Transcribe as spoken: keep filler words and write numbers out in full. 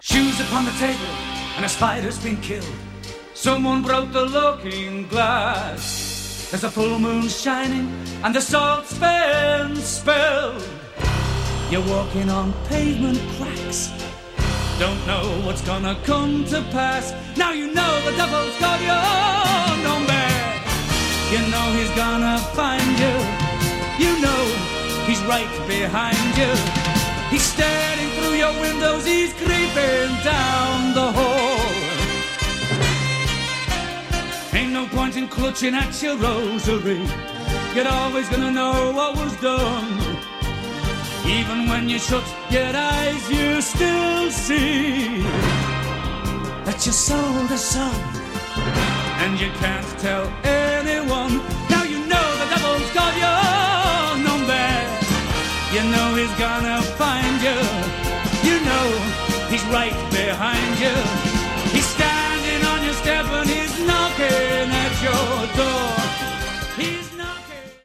Shoes upon the table, and a spider's been killed. Someone broke the looking glass. There's a full moon shining, and the salt's been spilled. You're walking on pavement cracks, don't know what's gonna come to pass. Now you know the devil's got your number. You know he's gonna find you. You know he's right behind you. He's staring through your windows, he's creeping down the hall. Ain't no point in clutching at your rosary, you're always gonna know what was done. Even when you shut your eyes, you still see that you sold a son, and you can't tell anyone. Now you know the devil's got your number. You know he's gonna find you. You know he's right behind you. He's standing on your step and he's knocking at your door.